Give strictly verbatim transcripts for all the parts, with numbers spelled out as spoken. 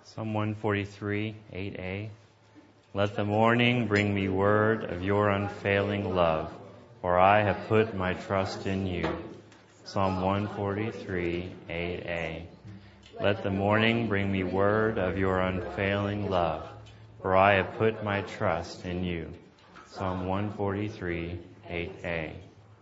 Psalm one forty-three, eight a. Let the morning bring me word of your unfailing love, for I have put my trust in you. Psalm one forty-three, eight a. Let the morning bring me word of your unfailing love, for I have put my trust in you. Psalm one forty-three, eight a.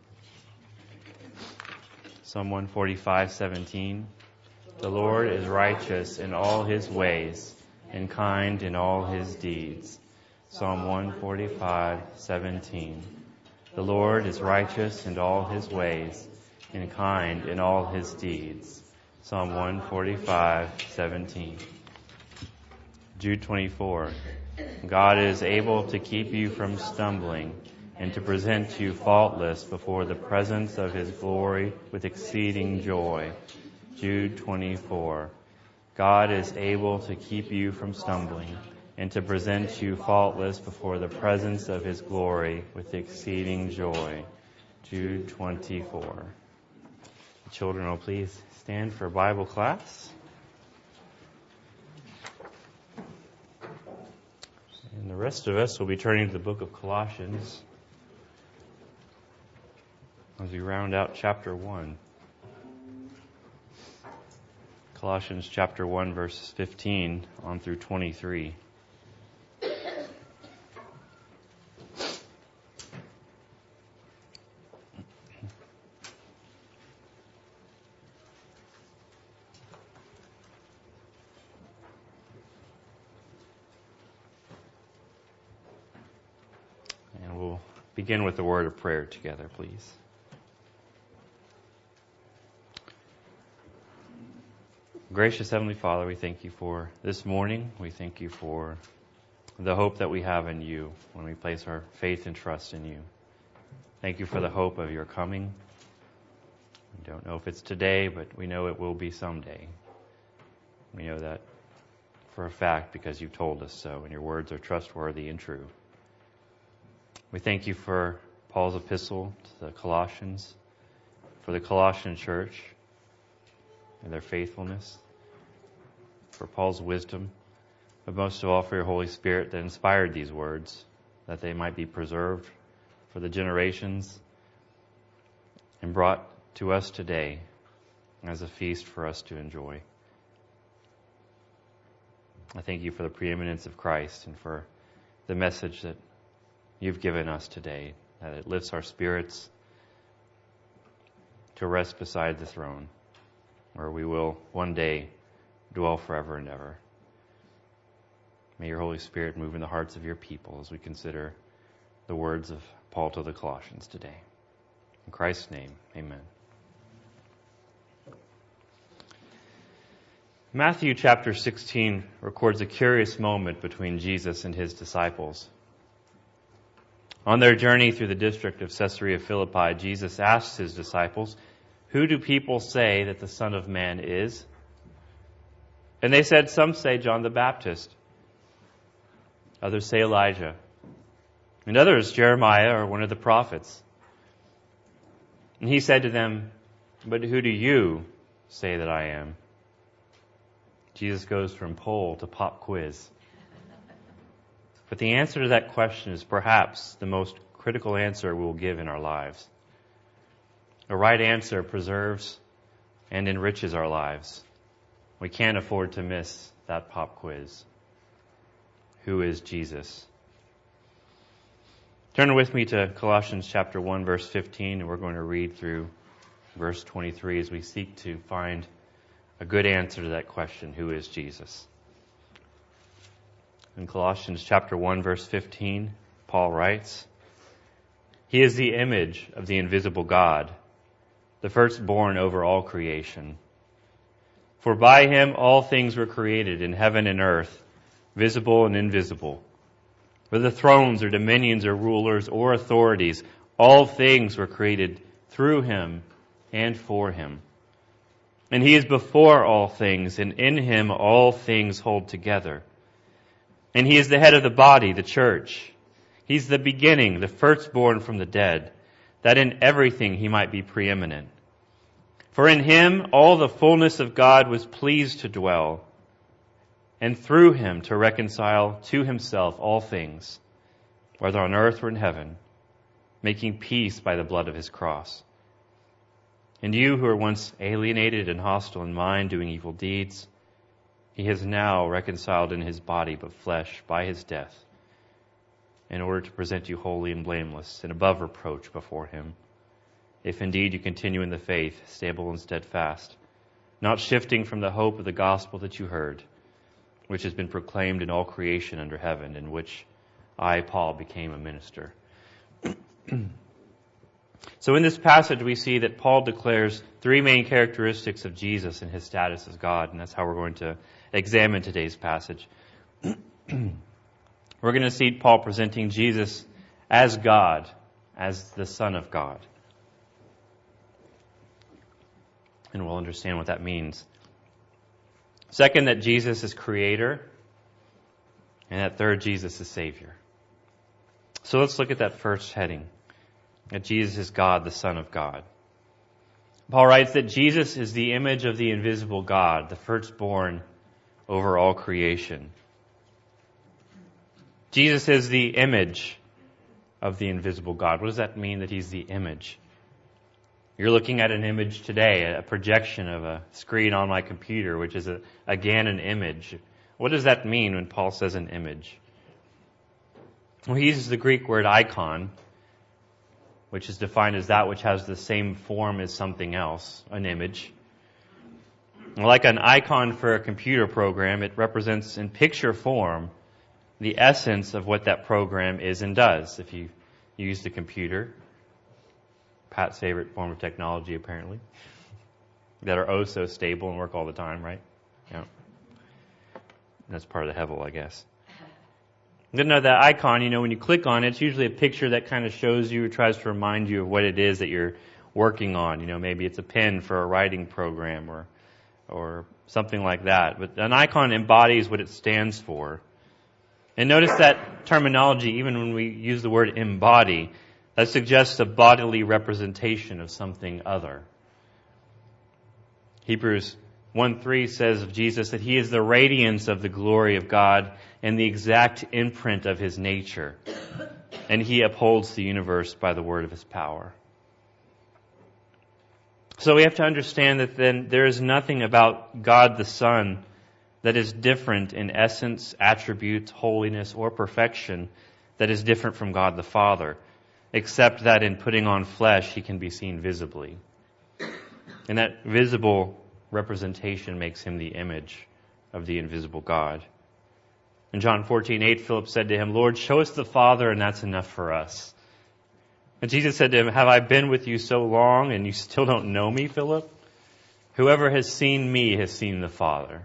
Psalm one forty-five, seventeen. The Lord is righteous in all his ways, and kind in all his deeds. Psalm one forty-five, seventeen. The Lord is righteous in all his ways, and kind in all his deeds. Psalm one forty-five, seventeen. Jude twenty-four. God is able to keep you from stumbling, and to present you faultless before the presence of his glory with exceeding joy. Jude twenty-four. God is able to keep you from stumbling, and to present you faultless before the presence of his glory with exceeding joy. Jude twenty-four. The children will please stand for Bible class. And the rest of us will be turning to the book of Colossians as we round out chapter one. Colossians chapter one, verses fifteen on through twenty-three. And we'll begin with the word of prayer together, please. Gracious Heavenly Father, we thank you for this morning. We thank you for the hope that we have in you when we place our faith and trust in you. Thank you for the hope of your coming. We don't know if it's today, but we know it will be someday. We know that for a fact because you told us so, and your words are trustworthy and true. We thank you for Paul's epistle to the Colossians, for the Colossian church, and their faithfulness, for Paul's wisdom, but most of all for your Holy Spirit that inspired these words, that they might be preserved for the generations and brought to us today as a feast for us to enjoy. I thank you for the preeminence of Christ and for the message that you've given us today, that it lifts our spirits to rest beside the throne, where we will one day dwell forever and ever. May your Holy Spirit move in the hearts of your people as we consider the words of Paul to the Colossians today. In Christ's name, amen. Matthew chapter sixteen records a curious moment between Jesus and his disciples. On their journey through the district of Caesarea Philippi, Jesus asked his disciples, "Who do people say that the Son of Man is?" And they said, "Some say John the Baptist. Others say Elijah. And others Jeremiah or one of the prophets." And he said to them, "But who do you say that I am?" Jesus goes from poll to pop quiz. But the answer to that question is perhaps the most critical answer we will give in our lives. A right answer preserves and enriches our lives. We can't afford to miss that pop quiz. Who is Jesus? Turn with me to Colossians chapter one, verse fifteen, and we're going to read through verse twenty-three as we seek to find a good answer to that question, who is Jesus? In Colossians chapter one, verse fifteen, Paul writes, "He is the image of the invisible God, the firstborn over all creation. For by him all things were created in heaven and earth, visible and invisible. Whether thrones or dominions or rulers or authorities, all things were created through him and for him. And he is before all things, and in him all things hold together. And he is the head of the body, the church. He's the beginning, the firstborn from the dead, that in everything he might be preeminent. For in him all the fullness of God was pleased to dwell, and through him to reconcile to himself all things, whether on earth or in heaven, making peace by the blood of his cross. And you who were once alienated and hostile in mind, doing evil deeds, he has now reconciled in his body but flesh by his death, in order to present you holy and blameless and above reproach before him, if indeed you continue in the faith, stable and steadfast, not shifting from the hope of the gospel that you heard, which has been proclaimed in all creation under heaven, in which I, Paul, became a minister. So in this passage we see that Paul declares three main characteristics of Jesus and his status as God, and that's how we're going to examine today's passage. We're going to see Paul presenting Jesus as God, as the Son of God. And we'll understand what that means. Second, that Jesus is Creator. And that third, Jesus is Savior. So let's look at that first heading, that Jesus is God, the Son of God. Paul writes that Jesus is the image of the invisible God, the firstborn over all creation. Jesus is the image of the invisible God. What does that mean, that he's the image? You're looking at an image today, a projection of a screen on my computer, which is, a, again, an image. What does that mean when Paul says an image? Well, he uses the Greek word icon, which is defined as that which has the same form as something else, an image. Like an icon for a computer program, it represents in picture form the essence of what that program is and does. If you use the computer, Pat's favorite form of technology apparently, that are oh so stable and work all the time, right? Yeah. That's part of the Hevel, I guess. You know, that icon, you know, when you click on it, it's usually a picture that kind of shows you or tries to remind you of what it is that you're working on. You know, maybe it's a pen for a writing program or or something like that. But an icon embodies what it stands for. And notice that terminology, even when we use the word embody, that suggests a bodily representation of something other. Hebrews one three says of Jesus that he is the radiance of the glory of God and the exact imprint of his nature. And he upholds the universe by the word of his power. So we have to understand that then there is nothing about God the Son that is different in essence, attributes, holiness, or perfection that is different from God the Father, except that in putting on flesh, he can be seen visibly. And that visible representation makes him the image of the invisible God. In John fourteen eight, Philip said to him, "Lord, show us the Father, and that's enough for us." And Jesus said to him, "Have I been with you so long, and you still don't know me, Philip? Whoever has seen me has seen the Father."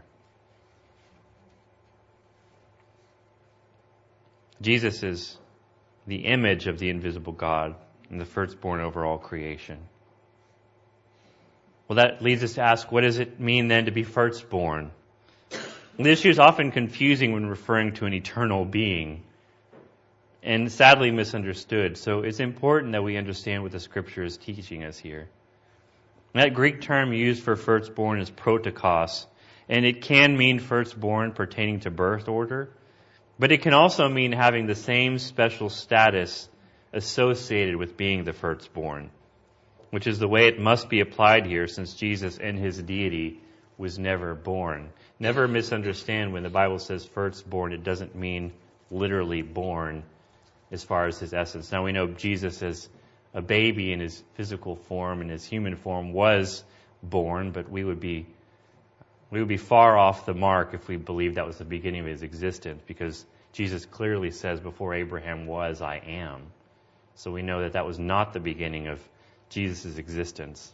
Jesus is the image of the invisible God and the firstborn over all creation. Well, that leads us to ask, what does it mean then to be firstborn? The issue is often confusing when referring to an eternal being, and sadly misunderstood. So it's important that we understand what the Scripture is teaching us here. That Greek term used for firstborn is protokos, and it can mean firstborn pertaining to birth order, but it can also mean having the same special status associated with being the firstborn, which is the way it must be applied here, since Jesus in his deity was never born. Never misunderstand when the Bible says firstborn, it doesn't mean literally born as far as his essence. Now we know Jesus as a baby in his physical form and his human form was born, but we would be we would be far off the mark if we believed that was the beginning of his existence, because Jesus clearly says, before Abraham was, I am. So we know that that was not the beginning of Jesus' existence.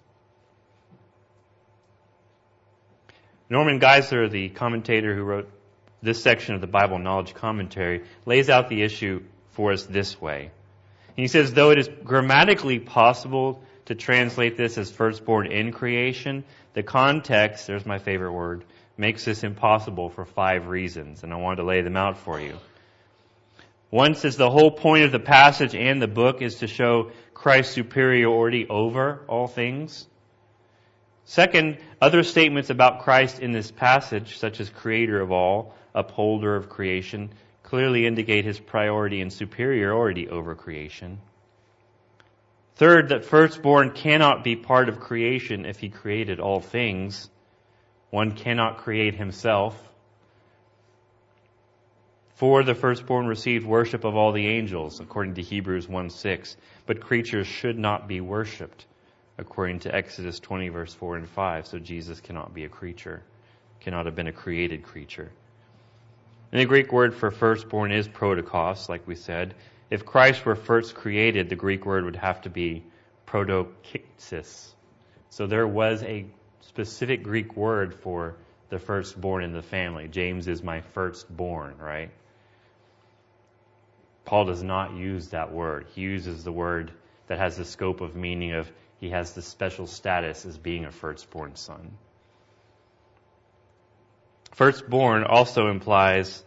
Norman Geisler, the commentator who wrote this section of the Bible Knowledge Commentary, lays out the issue for us this way. He says, though it is grammatically possible to translate this as firstborn in creation, the context, there's my favorite word, makes this impossible for five reasons, and I wanted to lay them out for you. One says the whole point of the passage and the book is to show Christ's superiority over all things. Second, other statements about Christ in this passage, such as creator of all, upholder of creation, clearly indicate his priority and superiority over creation. Third, that firstborn cannot be part of creation if he created all things. One cannot create himself. For the firstborn received worship of all the angels, according to Hebrews one six. But creatures should not be worshipped, according to Exodus twenty, verse four and five. So Jesus cannot be a creature, cannot have been a created creature. And the Greek word for firstborn is protokos, like we said. If Christ were first created, the Greek word would have to be protokyksis. So there was a specific Greek word for the firstborn in the family. James is my firstborn, right? Paul does not use that word. He uses the word that has the scope of meaning of he has the special status as being a firstborn son. Firstborn also implies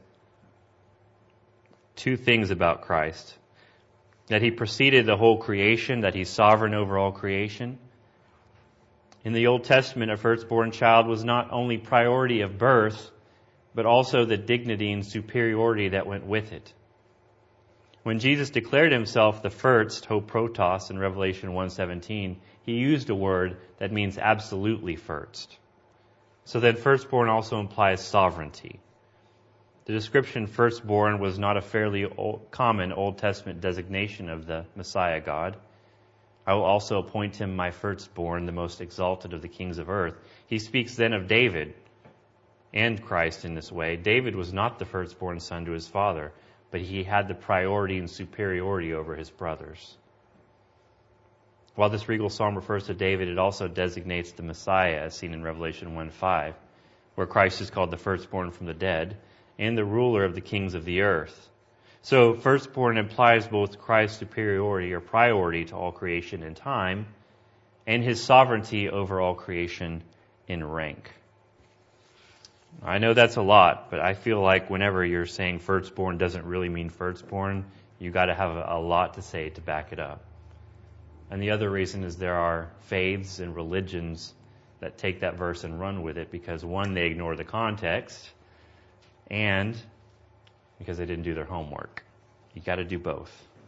two things about Christ. That he preceded the whole creation, that he's sovereign over all creation. In the Old Testament, a firstborn child was not only priority of birth, but also the dignity and superiority that went with it. When Jesus declared himself the first, ho protos, in Revelation one seventeen, he used a word that means absolutely first. So then firstborn also implies sovereignty. The description firstborn was not a fairly old, common Old Testament designation of the Messiah God. I will also appoint him my firstborn, the most exalted of the kings of earth. He speaks then of David and Christ in this way. David was not the firstborn son to his father, but he had the priority and superiority over his brothers. While this regal psalm refers to David, it also designates the Messiah, as seen in Revelation one five, where Christ is called the firstborn from the dead and the ruler of the kings of the earth. So firstborn implies both Christ's superiority or priority to all creation in time and his sovereignty over all creation in rank. I know that's a lot, but I feel like whenever you're saying firstborn doesn't really mean firstborn, you got to have a lot to say to back it up. And the other reason is there are faiths and religions that take that verse and run with it because, one, they ignore the context, and because they didn't do their homework. You got to do both.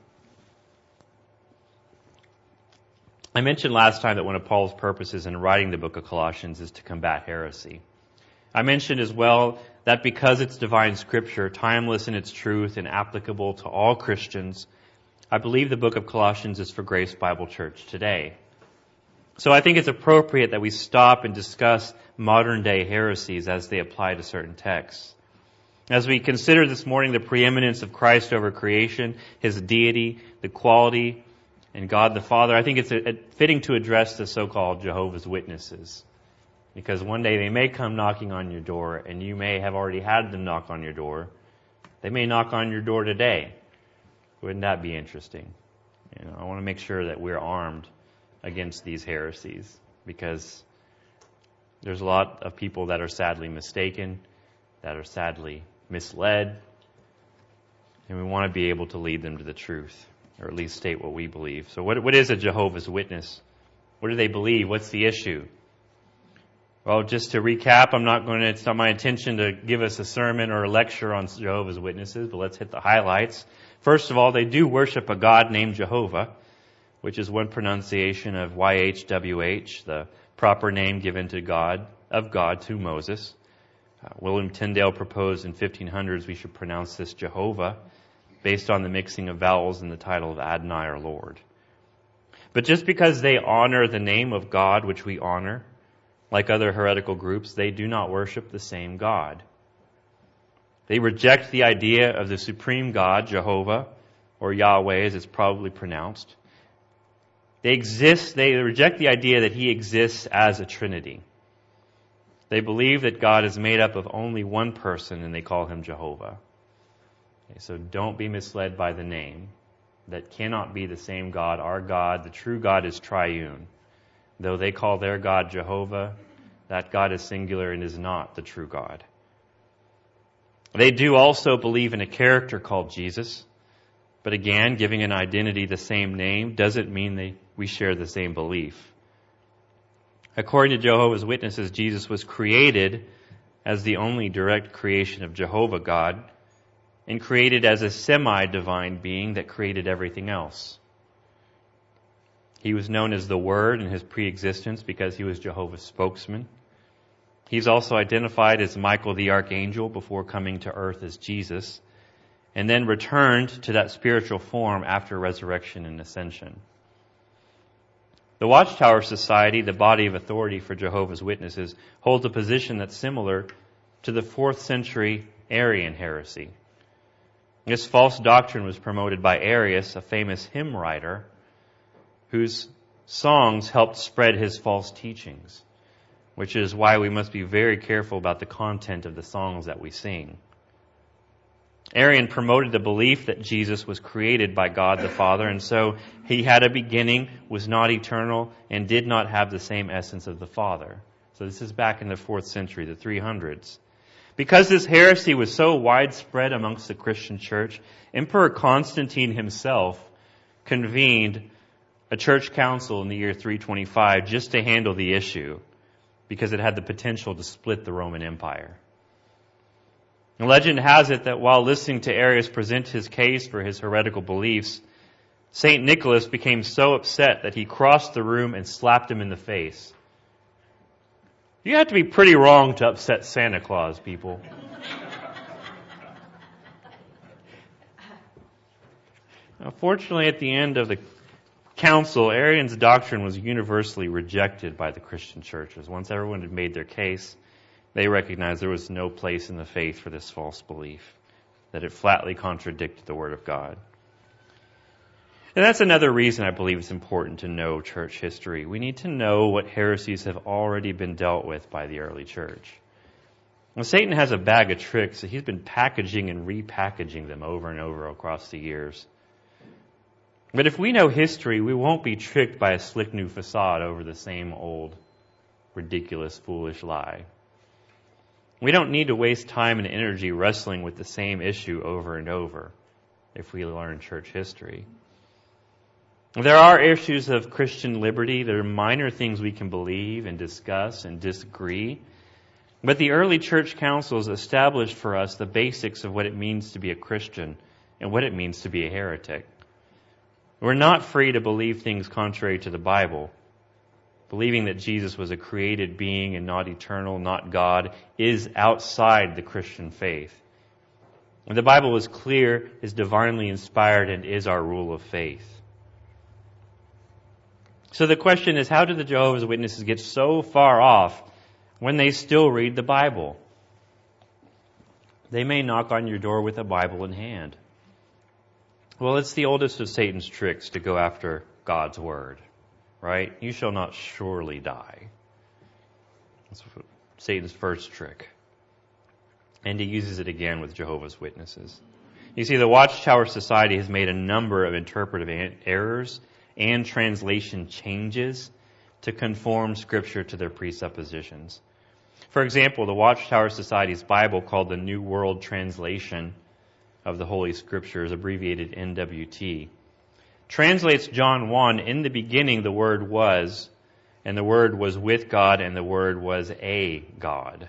I mentioned last time that one of Paul's purposes in writing the book of Colossians is to combat heresy. I mentioned as well that because it's divine scripture, timeless in its truth and applicable to all Christians, I believe the book of Colossians is for Grace Bible Church today. So I think it's appropriate that we stop and discuss modern day heresies as they apply to certain texts. As we consider this morning the preeminence of Christ over creation, his deity, the quality, and God the Father, I think it's a, a fitting to address the so-called Jehovah's Witnesses. Because one day they may come knocking on your door, and you may have already had them knock on your door. They may knock on your door today. Wouldn't that be interesting? You know, I want to make sure that we're armed against these heresies, because there's a lot of people that are sadly mistaken, that are sadly misled, and we want to be able to lead them to the truth, or at least state what we believe. So what, what is a Jehovah's Witness? What do they believe? What's the issue? Well, just to recap, I'm not going to, it's not my intention to give us a sermon or a lecture on Jehovah's Witnesses, but let's hit the highlights. First of all, they do worship a God named Jehovah, which is one pronunciation of Y H W H, the proper name given to God, of God to Moses. Uh, William Tyndale proposed in fifteen hundreds we should pronounce this Jehovah, based on the mixing of vowels in the title of Adonai or Lord. But just because they honor the name of God, which we honor, like other heretical groups, they do not worship the same God. They reject the idea of the supreme God, Jehovah, or Yahweh as it's probably pronounced. They exist, they reject the idea that he exists as a Trinity. They believe that God is made up of only one person, and they call him Jehovah. Okay, so don't be misled by the name. That cannot be the same God. Our God, the true God, is triune. Though they call their God Jehovah, that God is singular and is not the true God. They do also believe in a character called Jesus. But again, giving an identity the same name doesn't mean they, we share the same belief. According to Jehovah's Witnesses, Jesus was created as the only direct creation of Jehovah God, and created as a semi-divine being that created everything else. He was known as the Word in his pre-existence because he was Jehovah's spokesman. He's also identified as Michael the Archangel before coming to earth as Jesus, and then returned to that spiritual form after resurrection and ascension. The Watchtower Society, the body of authority for Jehovah's Witnesses, holds a position that's similar to the fourth century Arian heresy. This false doctrine was promoted by Arius, a famous hymn writer, whose songs helped spread his false teachings, which is why we must be very careful about the content of the songs that we sing. Arian promoted the belief that Jesus was created by God the Father, and so he had a beginning, was not eternal, and did not have the same essence of the Father. So this is back in the fourth century, the three hundreds. Because this heresy was so widespread amongst the Christian church, Emperor Constantine himself convened a church council in the year three twenty-five just to handle the issue, because it had the potential to split the Roman Empire. And legend has it that while listening to Arius present his case for his heretical beliefs, Saint Nicholas became so upset that he crossed the room and slapped him in the face. You have to be pretty wrong to upset Santa Claus, people. Now, fortunately, at the end of the council, Arian's doctrine was universally rejected by the Christian churches. Once everyone had made their case, they recognized there was no place in the faith for this false belief, that it flatly contradicted the Word of God. And that's another reason I believe it's important to know church history. We need to know what heresies have already been dealt with by the early church. Well, Satan has a bag of tricks, so he's been packaging and repackaging them over and over across the years. But if we know history, we won't be tricked by a slick new facade over the same old, ridiculous, foolish lie. We don't need to waste time and energy wrestling with the same issue over and over if we learn church history. There are issues of Christian liberty. There are minor things we can believe and discuss and disagree. But the early church councils established for us the basics of what it means to be a Christian and what it means to be a heretic. We're not free to believe things contrary to the Bible. Believing that Jesus was a created being and not eternal, not God, is outside the Christian faith. And the Bible is clear, is divinely inspired, and is our rule of faith. So the question is, how do the Jehovah's Witnesses get so far off when they still read the Bible? They may knock on your door with a Bible in hand. Well, it's the oldest of Satan's tricks to go after God's Word, right? You shall not surely die. That's Satan's first trick. And he uses it again with Jehovah's Witnesses. You see, the Watchtower Society has made a number of interpretive errors and translation changes to conform Scripture to their presuppositions. For example, the Watchtower Society's Bible, called the New World Translation of the Holy Scriptures, abbreviated N W T, translates John one, in the beginning the Word was, and the Word was with God, and the Word was a God.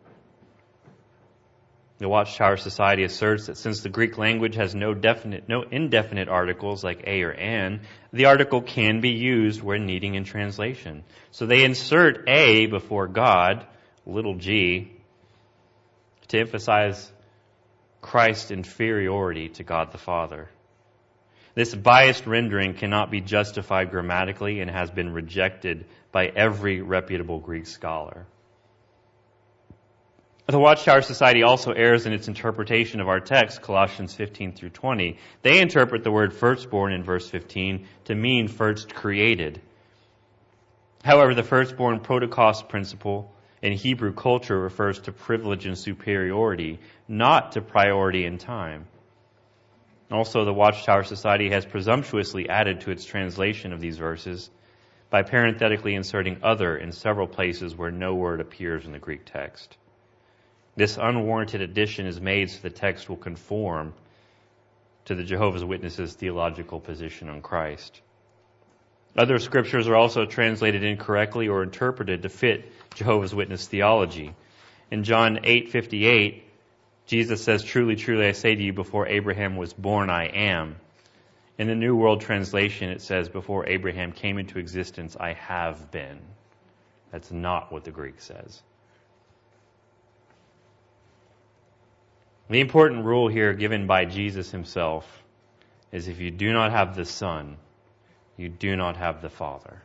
The Watchtower Society asserts that since the Greek language has no definite, no indefinite articles like a or an, the article can be used when needing in translation. So they insert a before God, little g, to emphasize Christ's inferiority to God the Father. This biased rendering cannot be justified grammatically and has been rejected by every reputable Greek scholar. The Watchtower Society also errs in its interpretation of our text, Colossians fifteen through twenty. They interpret the word firstborn in verse fifteen to mean first created. However, the firstborn protokos principle in Hebrew culture refers to privilege and superiority, not to priority in time. Also, the Watchtower Society has presumptuously added to its translation of these verses by parenthetically inserting other in several places where no word appears in the Greek text. This unwarranted addition is made so the text will conform to the Jehovah's Witnesses' theological position on Christ. Other scriptures are also translated incorrectly or interpreted to fit Jehovah's Witness theology. In John eight fifty-eight, Jesus says, "Truly, truly, I say to you, before Abraham was born, I am." In the New World Translation, it says, "Before Abraham came into existence, I have been." That's not what the Greek says. The important rule here given by Jesus himself is if you do not have the Son, you do not have the Father.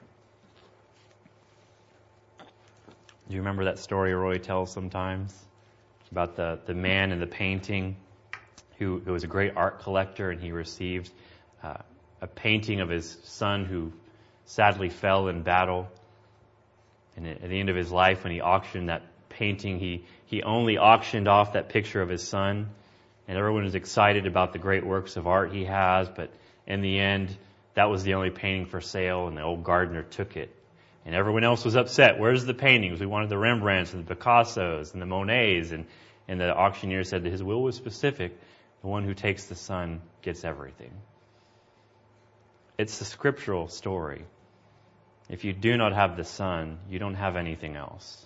Do you remember that story Roy tells sometimes about the, the man in the painting who, who was a great art collector, and he received uh, a painting of his son who sadly fell in battle. And at the end of his life, when he auctioned that painting, he, he only auctioned off that picture of his son. And everyone was excited about the great works of art he has, but in the end, that was the only painting for sale, and the old gardener took it. And everyone else was upset. Where's the paintings? We wanted the Rembrandts and the Picassos and the Monets. And, and the auctioneer said that his will was specific. The one who takes the son gets everything. It's the scriptural story. If you do not have the Son, you don't have anything else.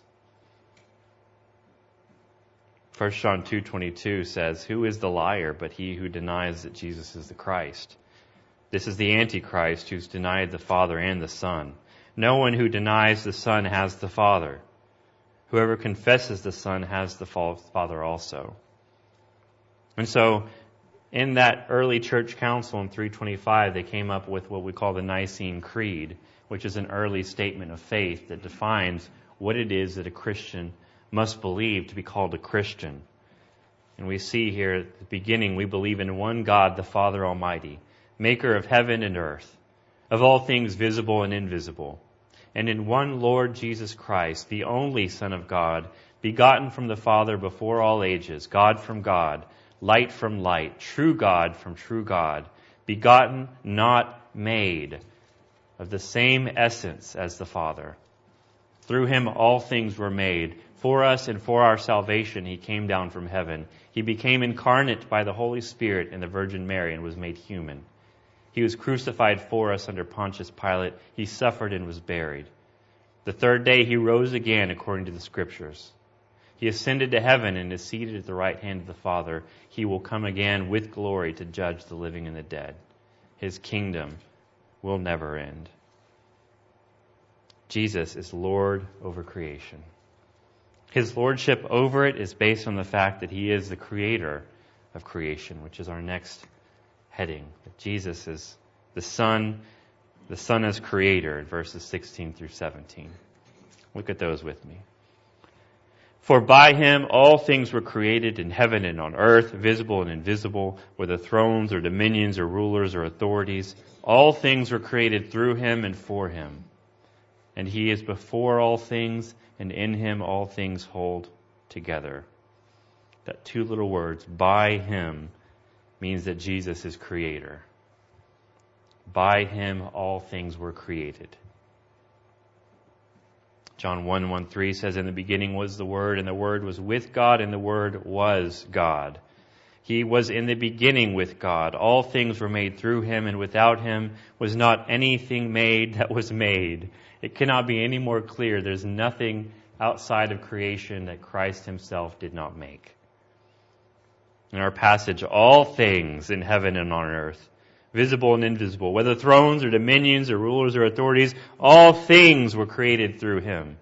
First John two twenty-two says, "Who is the liar but he who denies that Jesus is the Christ? This is the Antichrist who's denied the Father and the Son. No one who denies the Son has the Father. Whoever confesses the Son has the Father also." And so, in that early church council in three twenty-five, they came up with what we call the Nicene Creed, which is an early statement of faith that defines what it is that a Christian must believe to be called a Christian. And we see here at the beginning, we believe in one God, the Father Almighty, maker of heaven and earth, of all things visible and invisible, and in one Lord Jesus Christ, the only Son of God, begotten from the Father before all ages, God from God, light from light, true God from true God, begotten, not made, of the same essence as the Father. Through him all things were made. For us and for our salvation he came down from heaven. He became incarnate by the Holy Spirit in the Virgin Mary and was made human. He was crucified for us under Pontius Pilate. He suffered and was buried. The third day he rose again according to the Scriptures. He ascended to heaven and is seated at the right hand of the Father. He will come again with glory to judge the living and the dead. His kingdom will never end. Jesus is Lord over creation. His lordship over it is based on the fact that he is the creator of creation, which is our next heading. That Jesus is the Son, the Son as creator in verses sixteen through seventeen. Look at those with me. "For by him all things were created in heaven and on earth, visible and invisible, whether thrones or dominions or rulers or authorities. All things were created through him and for him. And he is before all things, and in him all things hold together." That two little words, by him, means that Jesus is creator. By him all things were created. John one one three says, "In the beginning was the Word, and the Word was with God, and the Word was God. He was in the beginning with God. All things were made through him, and without him was not anything made that was made." It cannot be any more clear. There's nothing outside of creation that Christ himself did not make. In our passage, all things in heaven and on earth, visible and invisible, whether thrones or dominions or rulers or authorities, all things were created through him.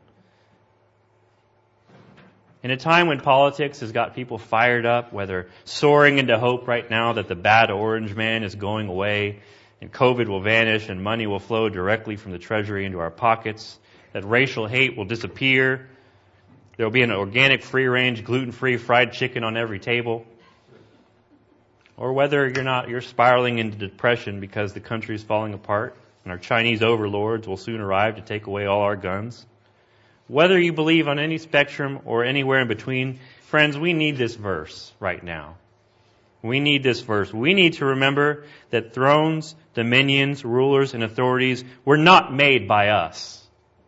In a time when politics has got people fired up, whether soaring into hope right now that the bad orange man is going away and COVID will vanish and money will flow directly from the treasury into our pockets, that racial hate will disappear, there will be an organic, free-range, gluten-free fried chicken on every table, or whether you're not, you're spiraling into depression because the country is falling apart and our Chinese overlords will soon arrive to take away all our guns. Whether you believe on any spectrum or anywhere in between, friends, we need this verse right now. We need this verse. We need to remember that thrones, dominions, rulers, and authorities were not made by us.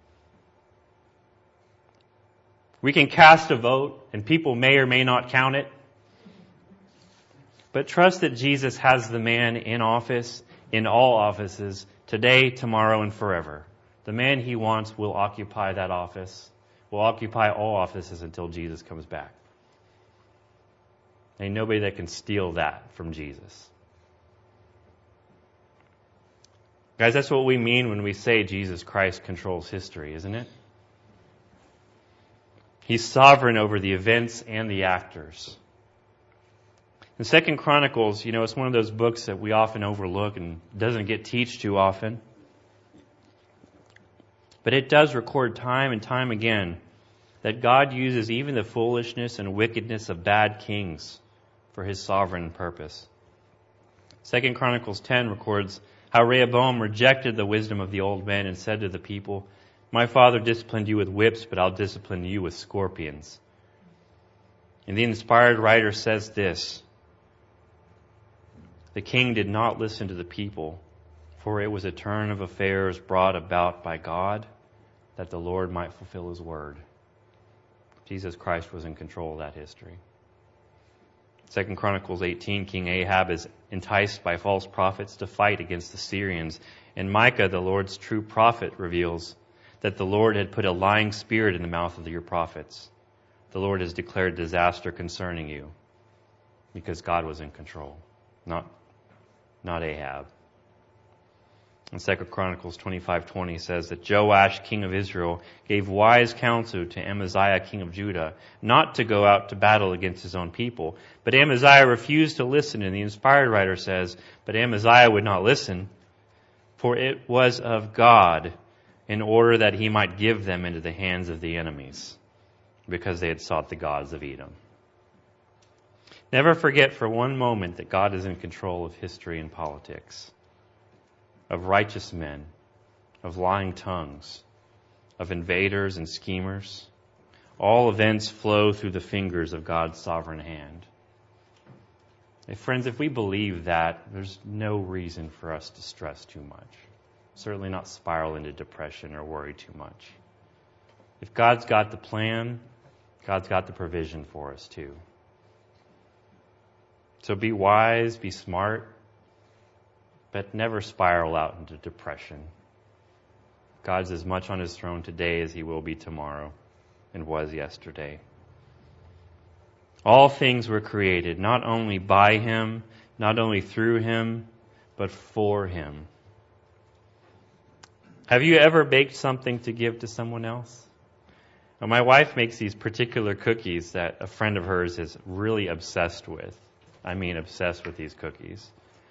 We can cast a vote, and people may or may not count it. But trust that Jesus has the man in office, in all offices, today, tomorrow, and forever. The man he wants will occupy that office, will occupy all offices until Jesus comes back. Ain't nobody that can steal that from Jesus. Guys, that's what we mean when we say Jesus Christ controls history, isn't it? He's sovereign over the events and the actors. In Second Chronicles, you know, it's one of those books that we often overlook and doesn't get taught too often. But it does record time and time again that God uses even the foolishness and wickedness of bad kings for his sovereign purpose. Second Chronicles ten records how Rehoboam rejected the wisdom of the old men and said to the people, "My father disciplined you with whips, but I'll discipline you with scorpions." And the inspired writer says this, "The king did not listen to the people, for it was a turn of affairs brought about by God, that the Lord might fulfill his word." Jesus Christ was in control of that history. Second Chronicles eighteen, King Ahab is enticed by false prophets to fight against the Syrians. And Micah, the Lord's true prophet, reveals that the Lord had put a lying spirit in the mouth of your prophets. The Lord has declared disaster concerning you, because God was in control, not, not Ahab. And Second Chronicles twenty-five twenty says that Joash, king of Israel, gave wise counsel to Amaziah, king of Judah, not to go out to battle against his own people. But Amaziah refused to listen, and the inspired writer says, but Amaziah would not listen, for it was of God, in order that he might give them into the hands of the enemies, because they had sought the gods of Edom. Never forget for one moment that God is in control of history and politics, of righteous men, of lying tongues, of invaders and schemers. All events flow through the fingers of God's sovereign hand. Hey, friends, if we believe that, there's no reason for us to stress too much. Certainly not spiral into depression or worry too much. If God's got the plan, God's got the provision for us too. So be wise, be smart, but never spiral out into depression. God's as much on his throne today as he will be tomorrow and was yesterday. All things were created not only by him, not only through him, but for him. Have you ever baked something to give to someone else? Now, my wife makes these particular cookies that a friend of hers is really obsessed with. I mean, obsessed with these cookies.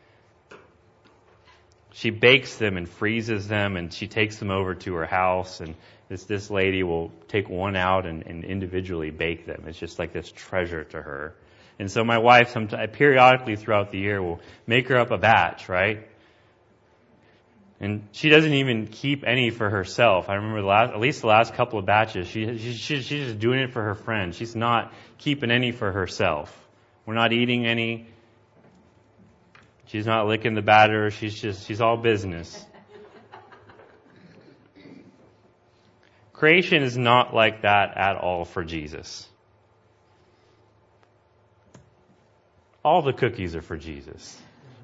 She bakes them and freezes them, and she takes them over to her house, and this this lady will take one out and, and individually bake them. It's just like this treasure to her. And so my wife, sometimes, periodically throughout the year, will make her up a batch, right? And she doesn't even keep any for herself. I remember the last, at least the last couple of batches, she, she, she she's just doing it for her friends. She's not keeping any for herself. We're not eating any. She's not licking the batter. She's just, she's all business. Creation is not like that at all for Jesus. All the cookies are for Jesus.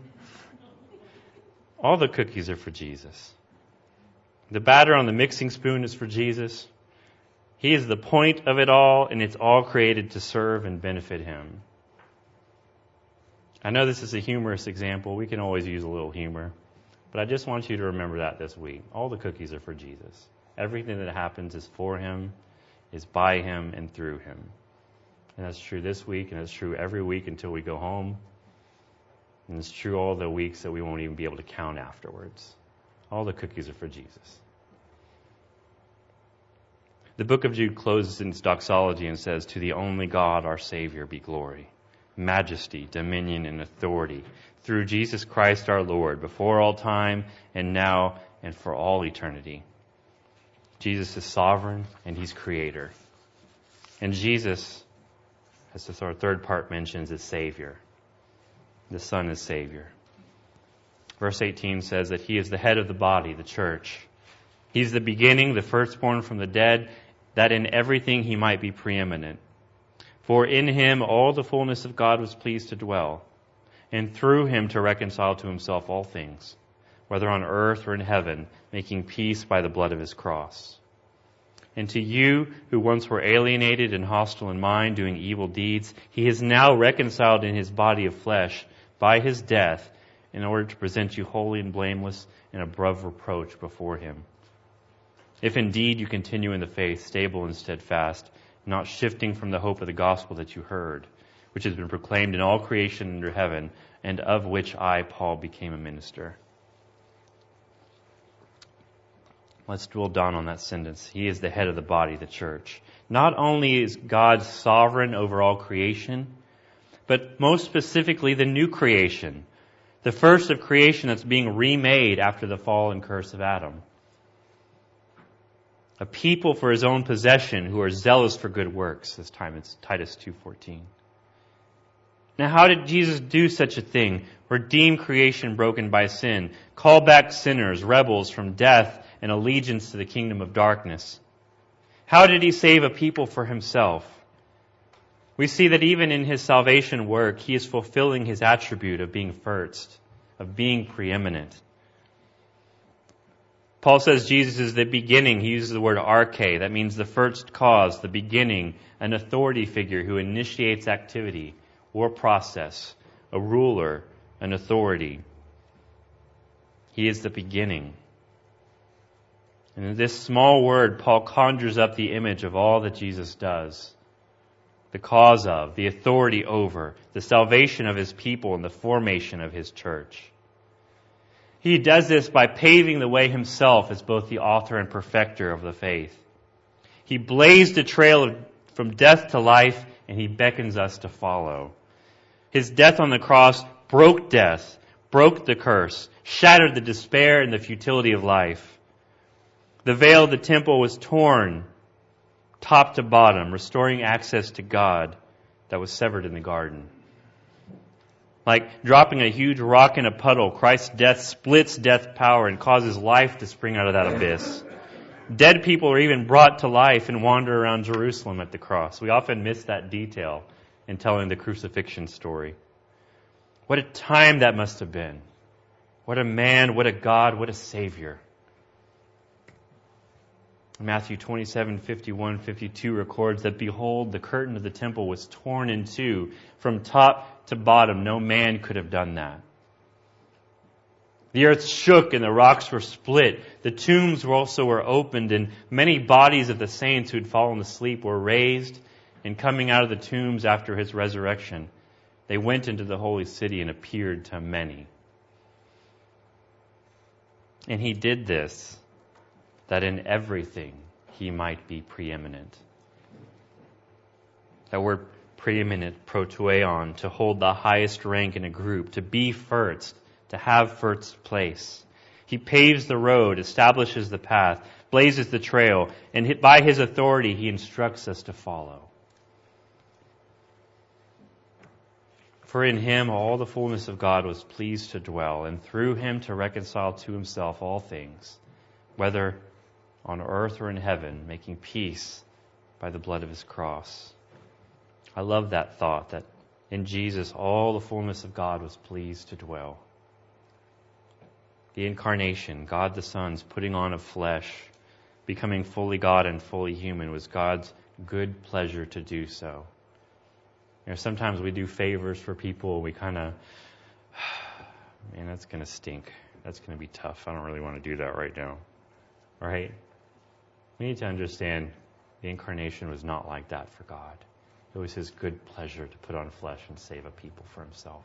All the cookies are for Jesus. The batter on the mixing spoon is for Jesus. He is the point of it all, and it's all created to serve and benefit him. I know this is a humorous example. We can always use a little humor. But I just want you to remember that this week. All the cookies are for Jesus. Everything that happens is for him, is by him, and through him. And that's true this week, and it's true every week until we go home. And it's true all the weeks that we won't even be able to count afterwards. All the cookies are for Jesus. The book of Jude closes in its doxology and says, "To the only God, our Savior, be glory, majesty, dominion, and authority, through Jesus Christ our Lord, before all time, and now, and for all eternity." Jesus is sovereign, and he's creator. And Jesus, as our third part mentions, is Savior. The Son is Savior. Verse eighteen says that he is the head of the body, the church. He's the beginning, the firstborn from the dead, that in everything he might be preeminent. For in him all the fullness of God was pleased to dwell, and through him to reconcile to himself all things, whether on earth or in heaven, making peace by the blood of his cross. And to you who once were alienated and hostile in mind, doing evil deeds, he is now reconciled in his body of flesh by his death, in order to present you holy and blameless and above reproach before him. If indeed you continue in the faith, stable and steadfast, not shifting from the hope of the gospel that you heard, which has been proclaimed in all creation under heaven, and of which I, Paul, became a minister. Let's dwell down on that sentence. He is the head of the body, the church. Not only is God sovereign over all creation, but most specifically the new creation, the first of creation that's being remade after the fall and curse of Adam. A people for his own possession who are zealous for good works. This time it's Titus two fourteen. Now how did Jesus do such a thing? Redeem creation broken by sin. Call back sinners, rebels from death and allegiance to the kingdom of darkness. How did he save a people for himself? We see that even in his salvation work, he is fulfilling his attribute of being first, of being preeminent. Paul says Jesus is the beginning. He uses the word arche. That means the first cause, the beginning, an authority figure who initiates activity or process, a ruler, an authority. He is the beginning. And in this small word, Paul conjures up the image of all that Jesus does. The cause of, the authority over, the salvation of his people and the formation of his church. He does this by paving the way himself as both the author and perfecter of the faith. He blazed a trail from death to life, and he beckons us to follow. His death on the cross broke death, broke the curse, shattered the despair and the futility of life. The veil of the temple was torn top to bottom, restoring access to God that was severed in the garden. Like dropping a huge rock in a puddle, Christ's death splits death's power and causes life to spring out of that abyss. Dead people are even brought to life and wander around Jerusalem at the cross. We often miss that detail in telling the crucifixion story. What a time that must have been. What a man, what a God, what a Savior. Matthew twenty-seven, fifty-one, fifty-two records that, behold, the curtain of the temple was torn in two from top to bottom. No man could have done that. The earth shook and the rocks were split. The tombs were also were opened, and many bodies of the saints who had fallen asleep were raised. And coming out of the tombs after his resurrection, they went into the holy city and appeared to many. And he did this that in everything he might be preeminent. That word preeminent, protoeon, to hold the highest rank in a group, to be first, to have first place. He paves the road, establishes the path, blazes the trail, and by his authority he instructs us to follow. For in him all the fullness of God was pleased to dwell, and through him to reconcile to himself all things, whether on earth or in heaven, making peace by the blood of his cross. I love that thought, that in Jesus all the fullness of God was pleased to dwell. The incarnation, God the Son's putting on of flesh, becoming fully God and fully human, was God's good pleasure to do so. You know, sometimes we do favors for people, we kind of, man, that's going to stink. That's going to be tough. I don't really want to do that right now. Right? We need to understand the incarnation was not like that for God. It was his good pleasure to put on flesh and save a people for himself.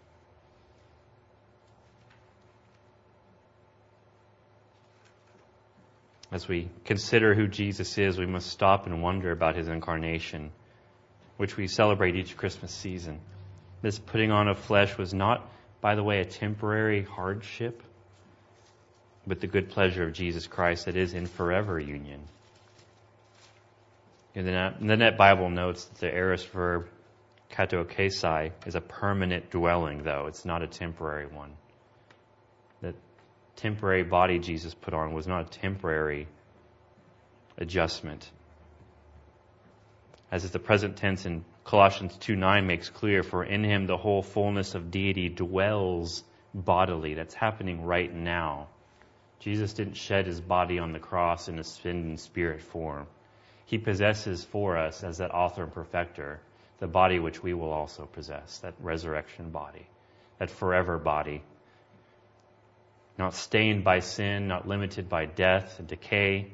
As we consider who Jesus is, we must stop and wonder about his incarnation, which we celebrate each Christmas season. This putting on of flesh was not, by the way, a temporary hardship, but the good pleasure of Jesus Christ that is in forever union. And the, the Net Bible notes that the aorist verb katokesai is a permanent dwelling, though. It's not a temporary one. The temporary body Jesus put on was not a temporary adjustment. As is the present tense in Colossians two nine makes clear, for in him the whole fullness of deity dwells bodily. That's happening right now. Jesus didn't shed his body on the cross in a sin and spirit form. He possesses for us, as that author and perfecter, the body which we will also possess, that resurrection body, that forever body, not stained by sin, not limited by death and decay.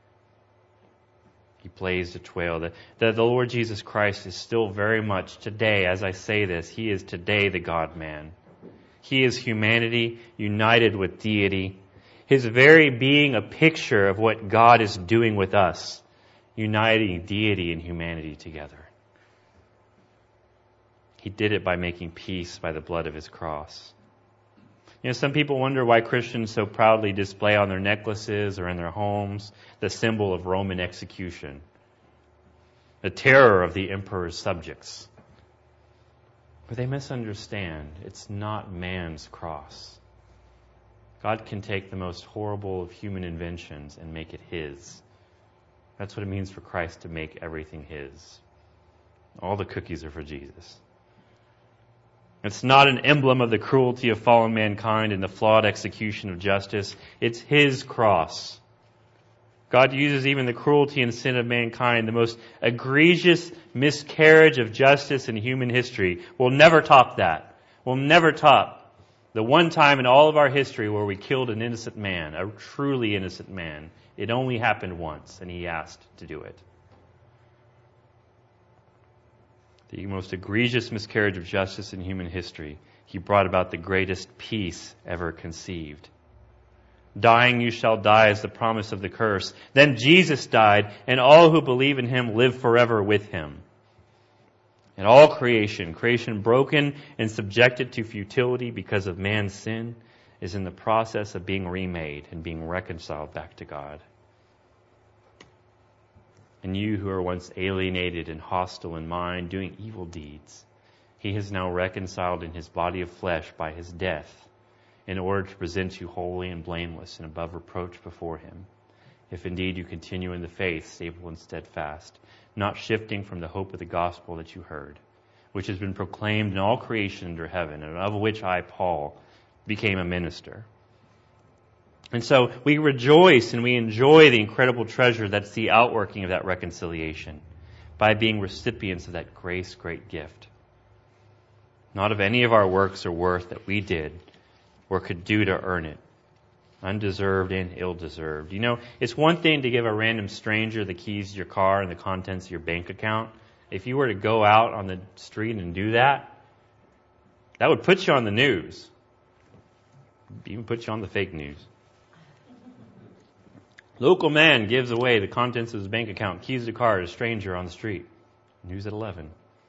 He blazed a trail. The, the, the Lord Jesus Christ is still very much today, as I say this, He is today the God-man. He is humanity united with deity. His very being a picture of what God is doing with us, uniting deity and humanity together. He did it by making peace by the blood of His cross. You know, some people wonder why Christians so proudly display on their necklaces or in their homes the symbol of Roman execution, the terror of the emperor's subjects. But they misunderstand. It's not man's cross. God can take the most horrible of human inventions and make it His. That's what it means for Christ to make everything His. All the cookies are for Jesus. It's not an emblem of the cruelty of fallen mankind and the flawed execution of justice. It's His cross. God uses even the cruelty and sin of mankind, the most egregious miscarriage of justice in human history. We'll never top that. We'll never top the one time in all of our history where we killed an innocent man, a truly innocent man. It only happened once, and He asked to do it. The most egregious miscarriage of justice in human history. He brought about the greatest peace ever conceived. Dying you shall die is the promise of the curse. Then Jesus died, and all who believe in Him live forever with Him. And all creation, creation broken and subjected to futility because of man's sin, is in the process of being remade and being reconciled back to God. And you who were once alienated and hostile in mind, doing evil deeds, He has now reconciled in His body of flesh by His death, in order to present you holy and blameless and above reproach before Him, if indeed you continue in the faith, stable and steadfast, not shifting from the hope of the gospel that you heard, which has been proclaimed in all creation under heaven, and of which I, Paul, became a minister. And so we rejoice and we enjoy the incredible treasure that's the outworking of that reconciliation by being recipients of that grace, great gift. Not of any of our works or worth that we did or could do to earn it. Undeserved and ill-deserved. You know, it's one thing to give a random stranger the keys to your car and the contents of your bank account. If you were to go out on the street and do that, that would put you on the news. Even put you on the fake news. Local man gives away the contents of his bank account, keys to the car to a stranger on the street. News at eleven.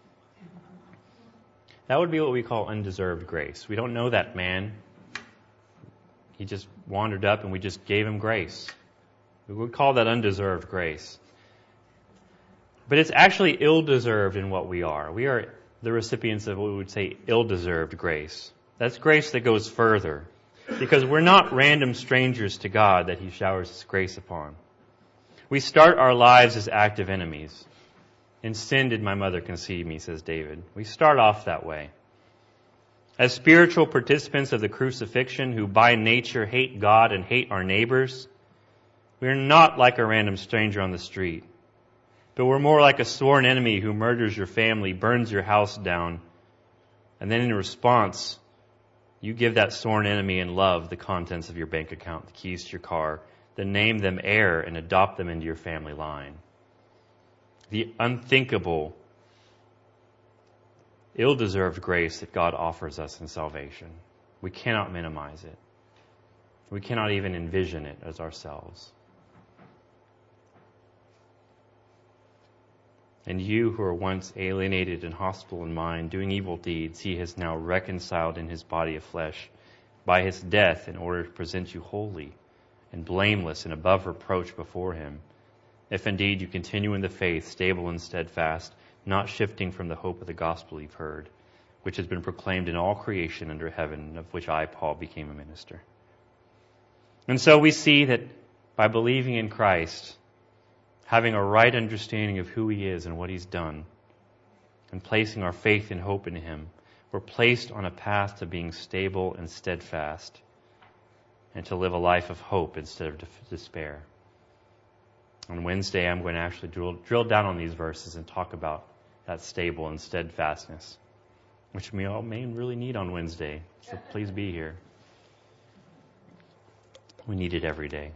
That would be what we call undeserved grace. We don't know that man. He just wandered up and we just gave him grace. We would call that undeserved grace. But it's actually ill-deserved in what we are. We are the recipients of what we would say ill-deserved grace. That's grace that goes further. Because we're not random strangers to God that He showers His grace upon. We start our lives as active enemies. In sin did my mother conceive me, says David. We start off that way. As spiritual participants of the crucifixion who by nature hate God and hate our neighbors, we are not like a random stranger on the street. But we're more like a sworn enemy who murders your family, burns your house down, and then in response, you give that sworn enemy in love the contents of your bank account, the keys to your car, then name them heir and adopt them into your family line. The unthinkable, ill-deserved grace that God offers us in salvation. We cannot minimize it. We cannot even envision it as ourselves. And you who were once alienated and hostile in mind, doing evil deeds, He has now reconciled in His body of flesh by His death in order to present you holy and blameless and above reproach before Him. If indeed you continue in the faith, stable and steadfast, not shifting from the hope of the gospel you've heard, which has been proclaimed in all creation under heaven, of which I, Paul, became a minister. And so we see that by believing in Christ, having a right understanding of who He is and what He's done, and placing our faith and hope in Him, we're placed on a path to being stable and steadfast, and to live a life of hope instead of despair. On Wednesday, I'm going to actually drill, drill down on these verses and talk about that stable and steadfastness, which we all may really need on Wednesday. So please be here. We need it every day.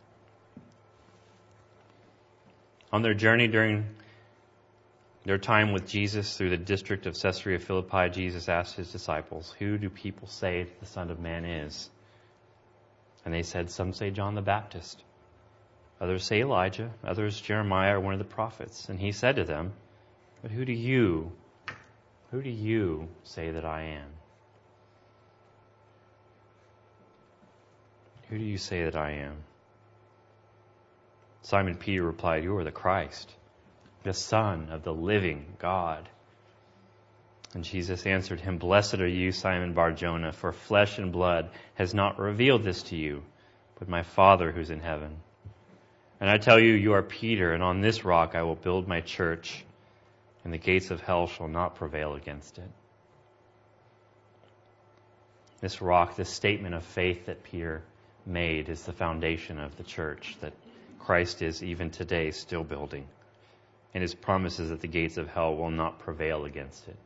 On their journey during their time with Jesus through the district of Caesarea Philippi, Jesus asked his disciples, "Who do people say the Son of Man is?" And they said, "Some say John the Baptist. Others say Elijah. Others Jeremiah or one of the prophets." And he said to them, "But who do you, who do you say that I am? Who do you say that I am?" Simon Peter replied, "You are the Christ, the Son of the living God." And Jesus answered him, "Blessed are you, Simon Bar-Jonah, for flesh and blood has not revealed this to you, but my Father who's in heaven. And I tell you, you are Peter, and on this rock I will build my church, and the gates of hell shall not prevail against it." This rock, this statement of faith that Peter made, is the foundation of the church that Christ is even today still building. And his promise is that the gates of hell will not prevail against it.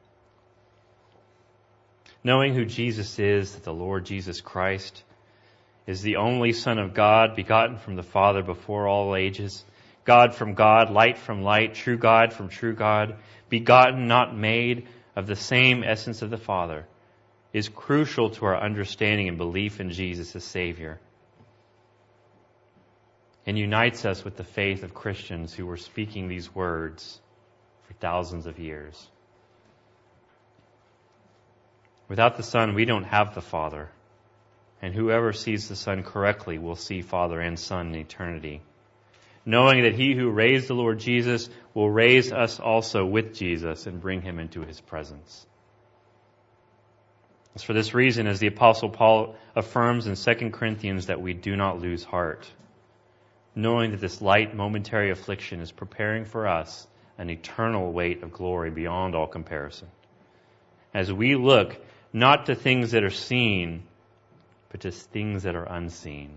Knowing who Jesus is, that the Lord Jesus Christ is the only Son of God, begotten from the Father before all ages, God from God, light from light, true God from true God, begotten, not made, of the same essence of the Father, is crucial to our understanding and belief in Jesus as Savior, and unites us with the faith of Christians who were speaking these words for thousands of years. Without the Son, we don't have the Father, and whoever sees the Son correctly will see Father and Son in eternity, knowing that he who raised the Lord Jesus will raise us also with Jesus and bring him into his presence. It's for this reason, as the Apostle Paul affirms in Second Corinthians, that we do not lose heart, knowing that this light momentary affliction is preparing for us an eternal weight of glory beyond all comparison, as we look not to things that are seen, but to things that are unseen.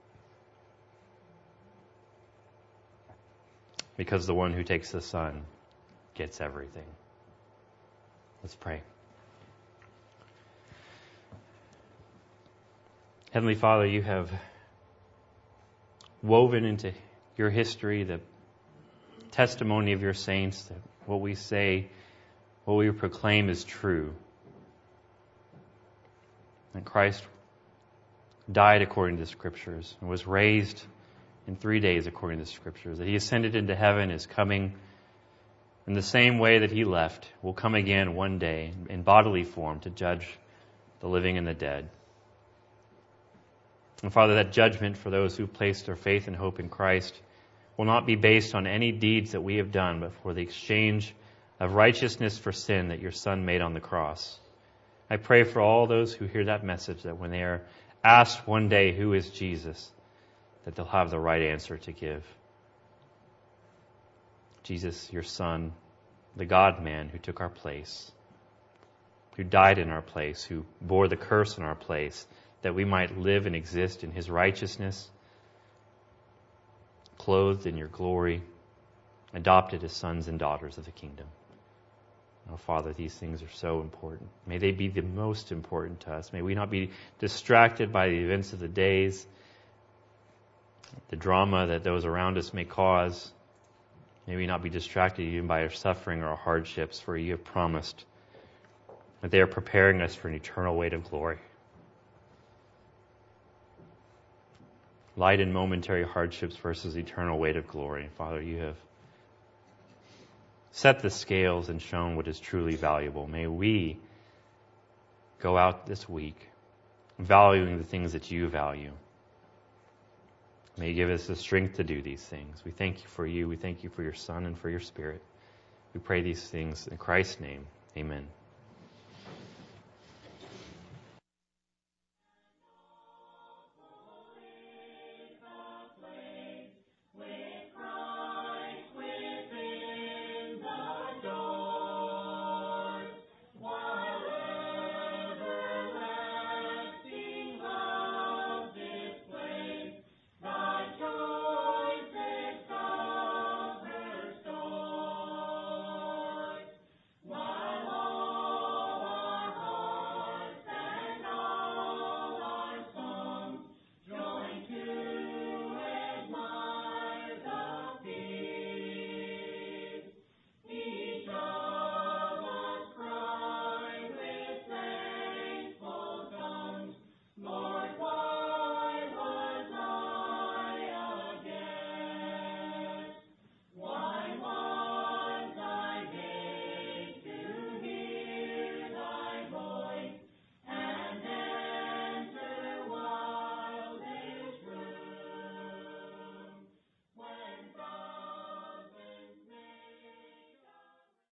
Because the one who takes the Son gets everything. Let's pray. Heavenly Father, you have woven into your history the testimony of your saints, that what we say, what we proclaim is true. That Christ died according to the Scriptures and was raised in three days according to the Scriptures. That he ascended into heaven, is coming in the same way that he left, will come again one day in bodily form to judge the living and the dead. And Father, that judgment for those who placed their faith and hope in Christ will not be based on any deeds that we have done, but for the exchange of righteousness for sin that your Son made on the cross. I pray for all those who hear that message, that when they are asked one day, who is Jesus, that they'll have the right answer to give. Jesus, your Son, the God-man who took our place, who died in our place, who bore the curse in our place, that we might live and exist in his righteousness, clothed in your glory, adopted as sons and daughters of the kingdom. Oh, Father, these things are so important. May they be the most important to us. May we not be distracted by the events of the days, the drama that those around us may cause. May we not be distracted even by our suffering or our hardships, for you have promised that they are preparing us for an eternal weight of glory. Light and momentary hardships versus eternal weight of glory. Father, you have set the scales and shown what is truly valuable. May we go out this week valuing the things that you value. May you give us the strength to do these things. We thank you for you. We thank you for your Son and for your Spirit. We pray these things in Christ's name. Amen.